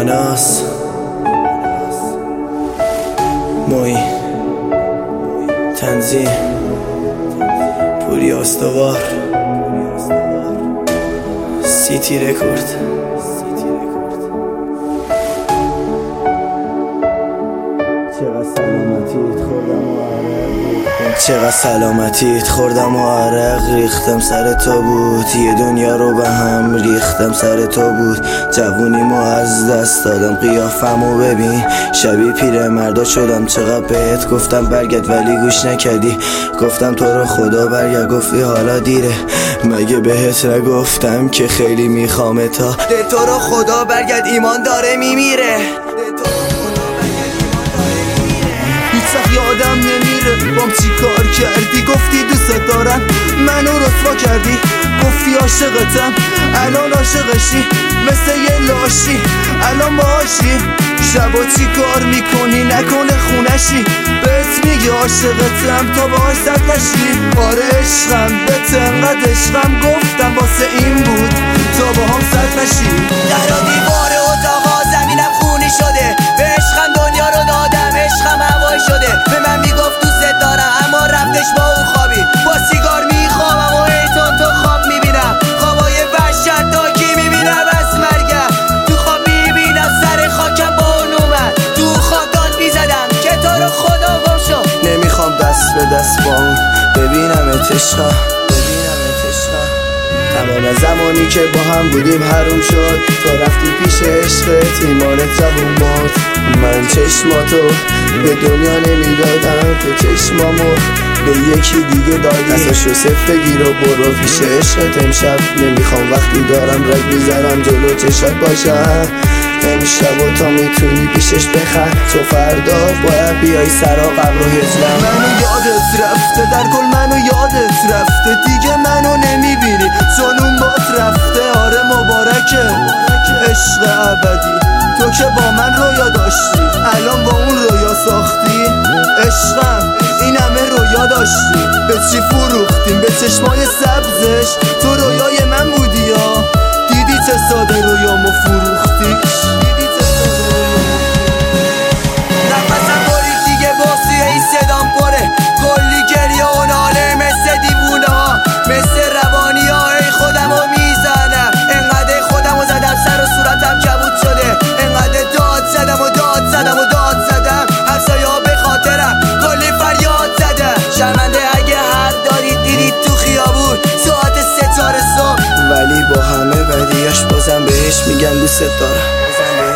ماناس موی تنظیم پوری استوار سیتی رکورد. چقدر سلامتیت خوردم و عرق ریختم سر تو بود، یه دنیا رو به هم ریختم سر تو بود. جوونیمو از دست دادم، قیافمو ببین شبیه پیر مردا شدم. چقدر بهت گفتم برگرد ولی گوش نکردی، گفتم تو رو خدا برگرد گفتی حالا دیره. مگه بهت نگفتم که خیلی میخوام تا تو رو خدا برگرد ایمان داره میمیره. یادم نمیره بام چی کار کردی، گفتی دوست دارم منو رسوا کردی، گفتی عاشقتم الان عاشقشی، مثل یه لاشی الان باشی. شبا چی کار میکنی نکنه خونشی، بهت میگه عاشقتم تا باهاش زد نشی. آره عشقم بهت انقدر عشقم گفتم واسه این بود تا باهام زد نشی. در و دیوار اتاقا زمینم خونی شده، به عشقم دنیا رو دادم عشقم هوایی شده. به من میگفت دوست دارم اما رفتش با اون خوابی، با سیگار میخوابم و ایتون تو خواب میبینم، خوابای وحشتناکی میبینم از مرگم. تو خواب میبینم سر خاکم با اون اومد، تو خاکان میزدم که تو رو خدا گم شو. نمیخوام دست به دست با اون ببینمت عشقم، تمام زمانی که با هم بودیم حروم شد. تو رفتی پیش عشقت ایمانت جوون مرد. من چشماتو به دنیا نمیدادم، تو چشمامو به یکی دیگه دادی. دستاشو صف بگیر و برو پیش عشقت امشب. نمیخوام وقتی دارم رگ میزنم جلو چشات باشم امشب و تا میتونی پیشش بخند. تو فردا باید بیای سرا قبر و هجرم. منو یادت رفته در کل منو یادت رفته، دیگه منو نمیبینی چون اون بات رفته. آره مبارکه عشق ابدی، تو که با من رویا داشتی الان با اون رویا ساختی. عشقم این همه رویا داشتی، به چی فروختیم به چشمای سبزش. تو رویای من بودی یا دیدی چه ساده رویامو فروختی. نفسم برید دیگه باسی این صدام پره، کلی گریه و ناله مثل دیوونه ها، مثل روانی ها. ای خودمو میزنم انقدر خودمو زدم سر و صورتم کبود شده، انقدر داد زدم و داد زدم و داد زدم. همسایه ها به خاطرم کلی فریاد زدم. شرمنده اگه هر دارید دیدید تو خیابون ساعت 3 صبح، ولی با همه بدیاش بازم بهش میگن دوست دارم.